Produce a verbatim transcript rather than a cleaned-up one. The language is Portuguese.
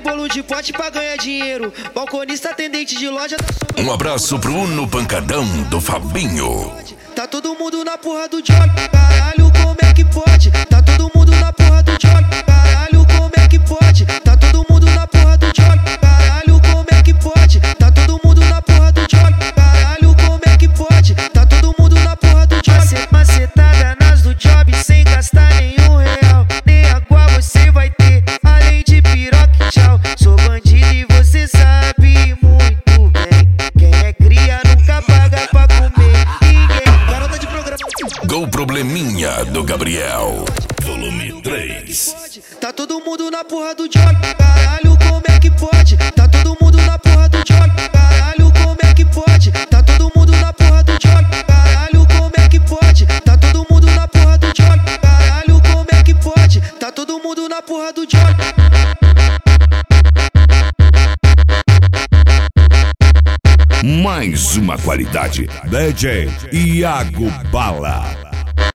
bolo de pote pra ganhar dinheiro. Balconista, atendente de loja. Um abraço pro Uno Pancadão do Fabinho. Tá todo mundo na porra do job. Caralho, como é que pode? Tá todo mundo na porra do job. Caralho, como é que pode? Tá todo mundo na porra do job. Caralho, como é que pode? Tá todo mundo na porra do job. Caralho, como é que pode? Tá todo mundo na porra do job. Macetada nas do job sem gastar nenhum real. Nem água você vai ter, além de piroca e tchau. Sou bandido e você sabe muito bem. Quem é cria nunca paga pra comer ninguém. Garota de programa. Gol Probleminha do Gabriel, volume três. Tá todo mundo na porra do job. Caralho, como é que pode? Tá todo mundo na porra do job. Caralho, como é que pode? Tá todo mundo na porra do job. Caralho, como é que pode? Tá todo mundo na porra do job. Caralho, como é que pode? Tá todo mundo na porra do job. Mais uma qualidade. D J Iago Bala.